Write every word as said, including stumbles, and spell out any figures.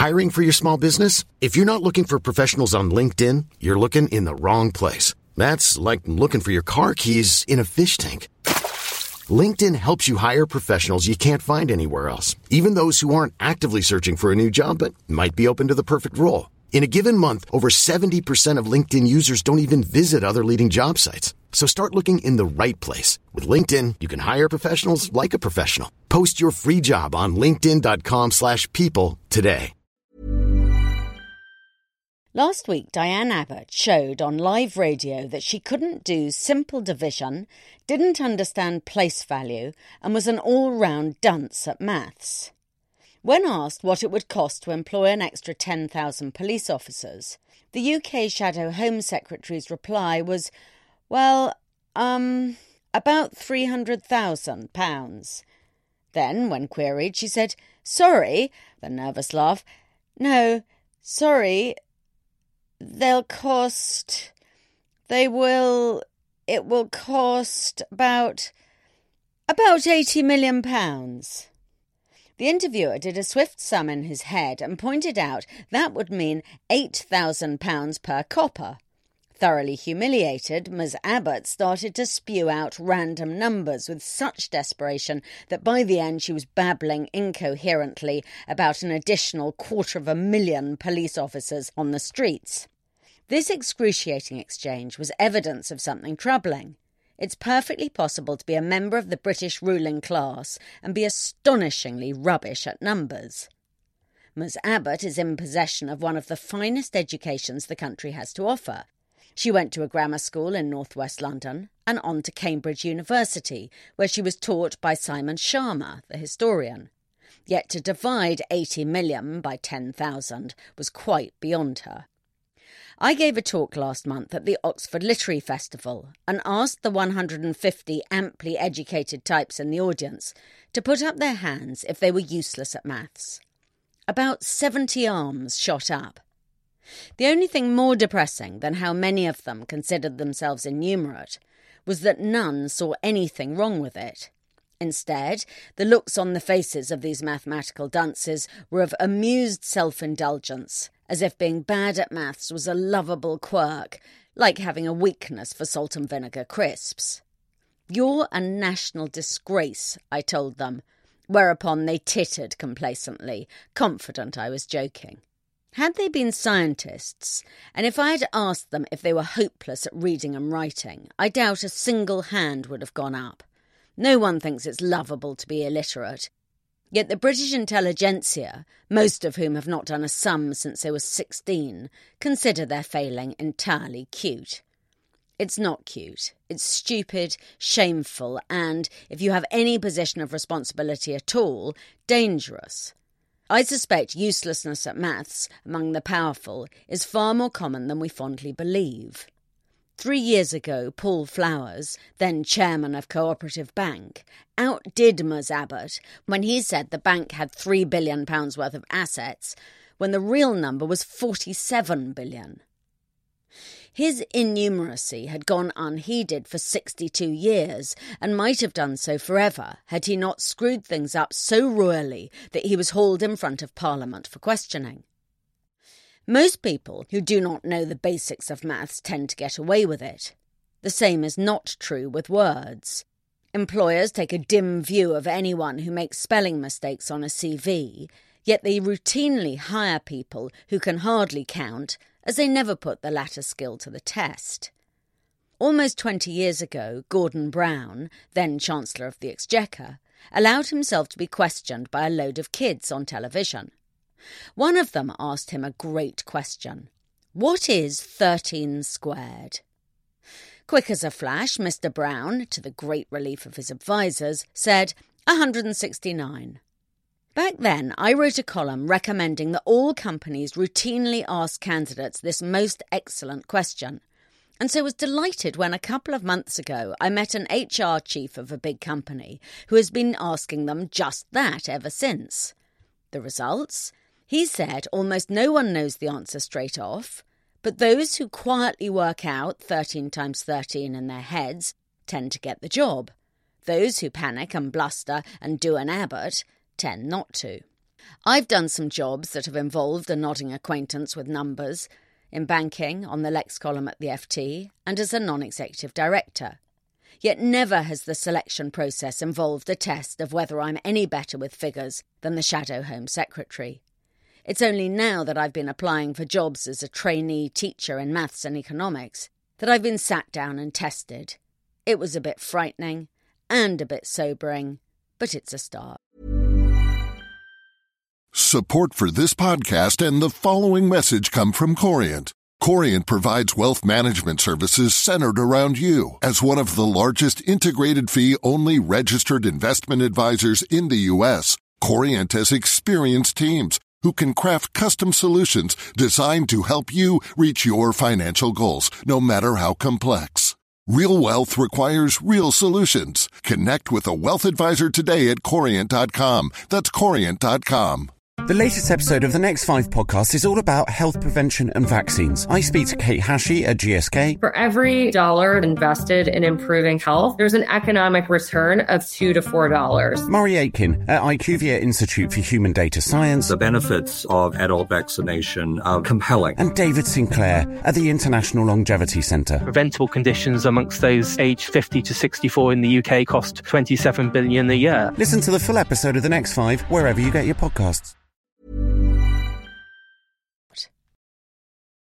Hiring for your small business? If you're not looking for professionals on LinkedIn, you're looking in the wrong place. That's like looking for your car keys in a fish tank. LinkedIn helps you hire professionals you can't find anywhere else, even those who aren't actively searching for a new job but might be open to the perfect role. In a given month, over seventy percent of LinkedIn users don't even visit other leading job sites. So start looking in the right place. With LinkedIn, you can hire professionals like a professional. Post your free job on linkedin.com slash people today. Last week, Diane Abbott showed on live radio that she couldn't do simple division, didn't understand place value, and was an all-round dunce at maths. When asked what it would cost to employ an extra ten thousand police officers, the U K Shadow Home Secretary's reply was, well, um, about three hundred thousand pounds. Then, when queried, she said, sorry, with a nervous laugh, no, sorry, they'll cost, they will, it will cost about, about eighty million pounds. The interviewer did a swift sum in his head and pointed out that would mean eight thousand pounds per copper. Thoroughly humiliated, Miz Abbott started to spew out random numbers with such desperation that by the end she was babbling incoherently about an additional quarter of a million police officers on the streets. This excruciating exchange was evidence of something troubling. It's perfectly possible to be a member of the British ruling class and be astonishingly rubbish at numbers. Miz Abbott is in possession of one of the finest educations the country has to offer. She went to a grammar school in northwest London and on to Cambridge University, where she was taught by Simon Sharma, the historian. Yet to divide eighty million by ten thousand was quite beyond her. I gave a talk last month at the Oxford Literary Festival and asked the one hundred fifty amply educated types in the audience to put up their hands if they were useless at maths. About seventy arms shot up. The only thing more depressing than how many of them considered themselves innumerate was that none saw anything wrong with it. Instead, the looks on the faces of these mathematical dunces were of amused self-indulgence, as if being bad at maths was a lovable quirk, like having a weakness for salt and vinegar crisps. You're a national disgrace, I told them, whereupon they tittered complacently, confident I was joking. Had they been scientists, and if I had asked them if they were hopeless at reading and writing, I doubt a single hand would have gone up. No one thinks it's lovable to be illiterate. Yet the British intelligentsia, most of whom have not done a sum since they were sixteen, consider their failing entirely cute. It's not cute. It's stupid, shameful, and, if you have any position of responsibility at all, dangerous. I suspect uselessness at maths among the powerful is far more common than we fondly believe. Three years ago, Paul Flowers, then chairman of Cooperative Bank, outdid Miz Abbott when he said the bank had three billion pounds worth of assets, when the real number was forty-seven billion. His innumeracy had gone unheeded for sixty-two years and might have done so forever had he not screwed things up so royally that he was hauled in front of Parliament for questioning. Most people who do not know the basics of maths tend to get away with it. The same is not true with words. Employers take a dim view of anyone who makes spelling mistakes on a C V, yet they routinely hire people who can hardly count, as they never put the latter skill to the test. Almost twenty years ago, Gordon Brown, then Chancellor of the Exchequer, allowed himself to be questioned by a load of kids on television. One of them asked him a great question. What is thirteen squared? Quick as a flash, Mister Brown, to the great relief of his advisers, said one hundred sixty-nine. Back then, I wrote a column recommending that all companies routinely ask candidates this most excellent question, and so was delighted when a couple of months ago I met an H R chief of a big company who has been asking them just that ever since. The results? He said almost no one knows the answer straight off, but those who quietly work out thirteen times thirteen in their heads tend to get the job. Those who panic and bluster and do an Abbott tend not to. I've done some jobs that have involved a nodding acquaintance with numbers, in banking, on the Lex column at the F T, and as a non-executive director. Yet never has the selection process involved a test of whether I'm any better with figures than the Shadow Home Secretary. It's only now that I've been applying for jobs as a trainee teacher in maths and economics that I've been sat down and tested. It was a bit frightening and a bit sobering, but it's a start. Support for this podcast and the following message come from Corient. Corient provides wealth management services centered around you. As one of the largest integrated fee-only registered investment advisors in the U S, Corient has experienced teams who can craft custom solutions designed to help you reach your financial goals, no matter how complex. Real wealth requires real solutions. Connect with a wealth advisor today at Corient dot com. That's Corient dot com. The latest episode of the Next Five podcast is all about health prevention and vaccines. I speak to Kate Hashi at G S K. For every dollar invested in improving health, there's an economic return of two to four dollars. Murray Aitken at IQVIA Institute for Human Data Science. The benefits of adult vaccination are compelling. And David Sinclair at the International Longevity Centre. Preventable conditions amongst those aged fifty to sixty-four in the U K cost twenty-seven billion dollars a year. Listen to the full episode of the Next Five wherever you get your podcasts.